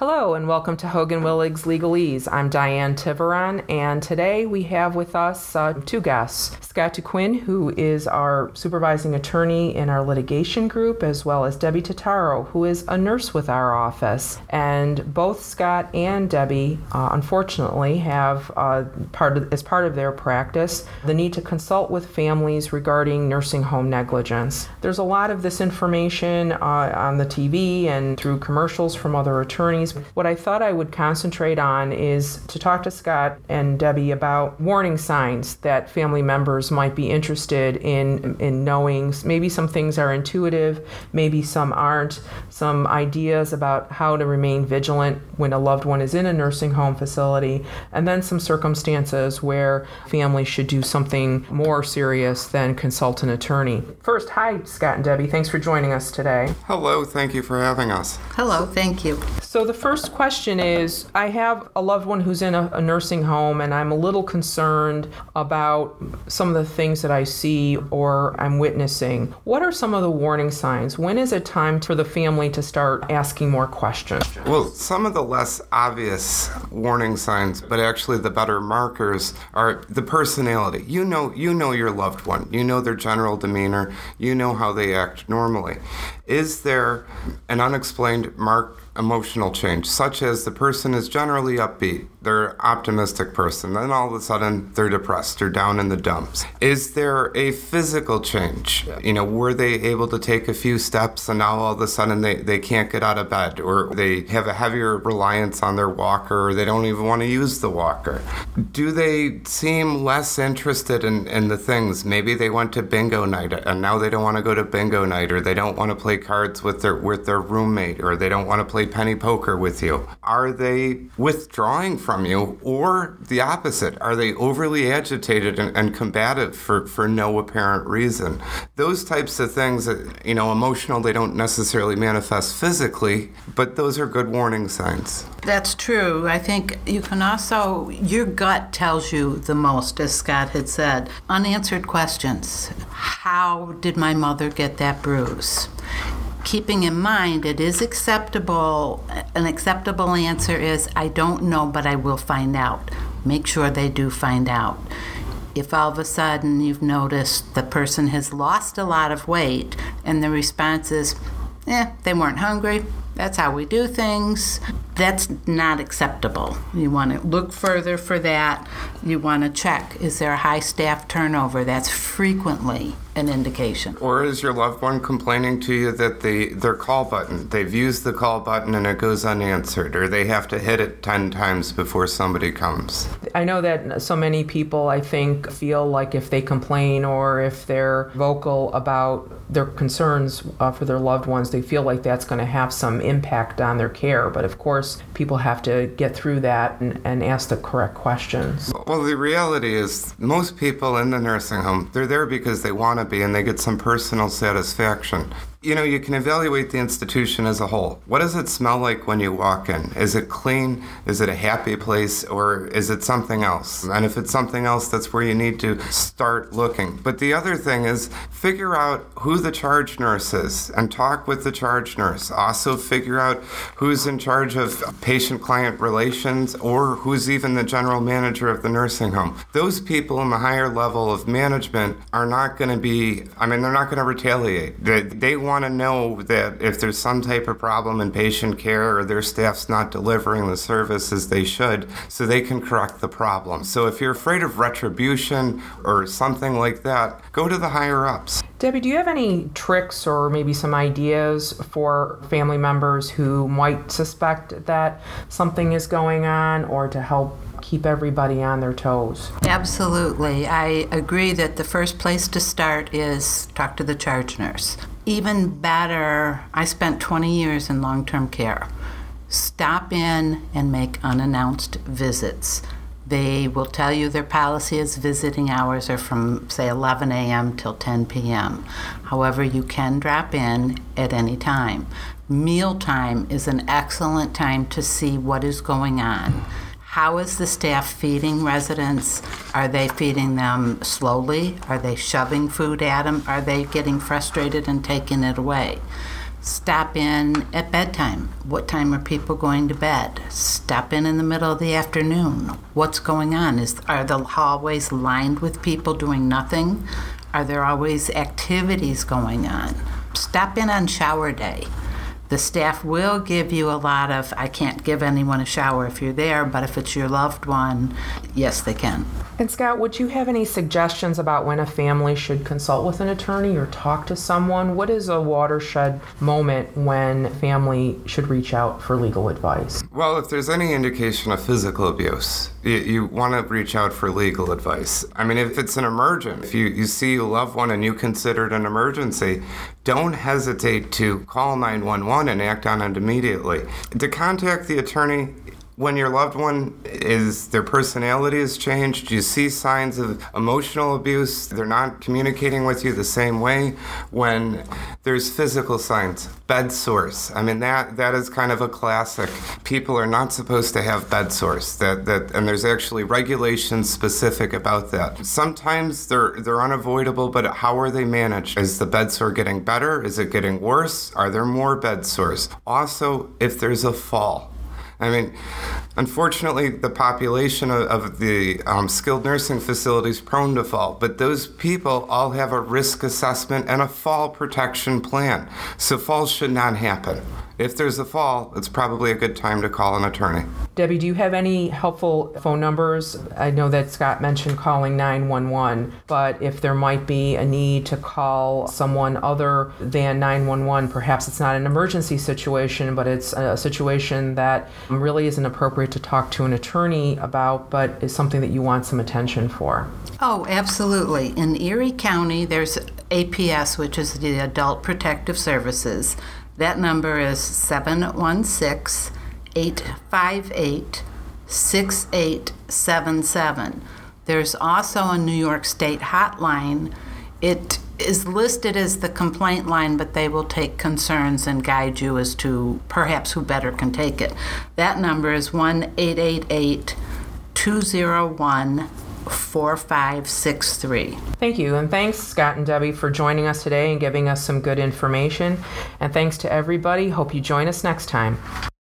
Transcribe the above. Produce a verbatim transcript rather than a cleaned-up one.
Hello and welcome to Hogan Willig's Legalese. I'm Diane Tiveron, and today we have with us uh, two guests. Scott DeQuinn, who is our supervising attorney in our litigation group, as well as Debbie Totaro, who is a nurse with our office. And both Scott and Debbie, uh, unfortunately, have uh, part of, as part of their practice the need to consult with families regarding nursing home negligence. There's a lot of this information uh, on the T V and through commercials from other attorneys. What I thought I would concentrate on is to talk to Scott and Debbie about warning signs that family members might be interested in in knowing. Maybe some things are intuitive, maybe some aren't. Some ideas about how to remain vigilant when a loved one is in a nursing home facility, and then some circumstances where families should do something more serious than consult an attorney. First, hi, Scott and Debbie. Thanks for joining us today. Hello. Thank you for having us. Hello. Thank you. So the first question is, I have a loved one who's in a, a nursing home, and I'm a little concerned about some of the things that I see or I'm witnessing. What are some of the warning signs? When is it time for the family to start asking more questions? Well, some of the less obvious warning signs, but actually the better markers, are the personality. You know, you know your loved one. You know their general demeanor. You know how they act normally. Is there an unexplained marked emotional change, such as the person is generally upbeat, they're an optimistic person, then all of a sudden they're depressed, they're down in the dumps? Is there a physical change? You know, were they able to take a few steps and now all of a sudden they, they can't get out of bed, or they have a heavier reliance on their walker, or they don't even want to use the walker? Do they seem less interested in, in the things? Maybe they went to bingo night and now they don't want to go to bingo night, or they don't want to play cards with their with their roommate, or they don't want to play penny poker with you. Are they withdrawing from you, or the opposite? Are they overly agitated and, and combative for, for no apparent reason? Those types of things, you know, emotional, they don't necessarily manifest physically, but those are good warning signs. That's true. I think you can also, your gut tells you the most, as Scott had said. Unanswered questions. How did my mother get that bruise? Keeping in mind, it is acceptable, an acceptable answer is, I don't know, but I will find out. Make sure they do find out. If all of a sudden you've noticed the person has lost a lot of weight and the response is, eh, they weren't hungry, that's how we do things, that's not acceptable. You want to look further for that. You want to check, is there a high staff turnover? That's frequently an indication. Or is your loved one complaining to you that they, their call button, they've used the call button and it goes unanswered, or they have to hit it ten times before somebody comes? I know that so many people, I think, feel like if they complain or if they're vocal about their concerns uh, for their loved ones, they feel like that's going to have some impact on their care. But of course, people have to get through that and, and ask the correct questions. Well, the reality is most people in the nursing home, they're there because they want to be and they get some personal satisfaction. You know, you can evaluate the institution as a whole. What does it smell like when you walk in? Is it clean? Is it a happy place? Or is it something else? And if it's something else, that's where you need to start looking. But the other thing is figure out who the charge nurse is and talk with the charge nurse. Also figure out who's in charge of patient-client relations or who's even the general manager of the nursing home. Those people in the higher level of management are not going to be, I mean, they're not going to retaliate. They, they want want to know that if there's some type of problem in patient care or their staff's not delivering the services they should, so they can correct the problem. So if you're afraid of retribution or something like that, go to the higher ups. Debbie, do you have any tricks or maybe some ideas for family members who might suspect that something is going on, or to help keep everybody on their toes? Absolutely. I agree that the first place to start is talk to the charge nurse. Even better, I spent twenty years in long-term care. Stop in and make unannounced visits. They will tell you their policy is visiting hours are from, say, eleven a.m. till ten p.m. However, you can drop in at any time. Mealtime is an excellent time to see what is going on. How is the staff feeding residents? Are they feeding them slowly? Are they shoving food at them? Are they getting frustrated and taking it away? Stop in at bedtime. What time are people going to bed? Stop in in the middle of the afternoon. What's going on? Is Are the hallways lined with people doing nothing? Are there always activities going on? Stop in on shower day. The staff will give you a lot of, I can't give anyone a shower if you're there, but if it's your loved one, yes, they can. And Scott, would you have any suggestions about when a family should consult with an attorney or talk to someone? What is a watershed moment when family should reach out for legal advice? Well, if there's any indication of physical abuse, you, you want to reach out for legal advice. I mean, if it's an emergent, if you, you see a loved one and you consider it an emergency, don't hesitate to call nine one one and act on it immediately. To contact the attorney when your loved one is, their personality has changed, you see signs of emotional abuse, they're not communicating with you the same way, when there's physical signs, bed sores. I mean, that that is kind of a classic. People are not supposed to have bed sores, that, that, and there's actually regulations specific about that. Sometimes they're, they're unavoidable, but how are they managed? Is the bed sore getting better? Is it getting worse? Are there more bed sores? Also, if there's a fall. I mean, unfortunately, the population of, of the um, skilled nursing facilities prone to fall, but those people all have a risk assessment and a fall protection plan. So falls should not happen. If there's a fall, it's probably a good time to call an attorney. Debbie, do you have any helpful phone numbers? I know that Scott mentioned calling nine one one, but if there might be a need to call someone other than nine one one, perhaps it's not an emergency situation, but it's a situation that really isn't appropriate to talk to an attorney about, but is something that you want some attention for. Oh, absolutely. In Erie County, there's A P S, which is the Adult Protective Services. That number is seven one six, eight five eight, six eight seven seven. There's also a New York State hotline. It is listed as the complaint line, but they will take concerns and guide you as to perhaps who better can take it. That number is one eight eight eight, two oh one, four five six three. Thank you, and thanks Scott and Debbie for joining us today and giving us some good information. And thanks to everybody. Hope you join us next time.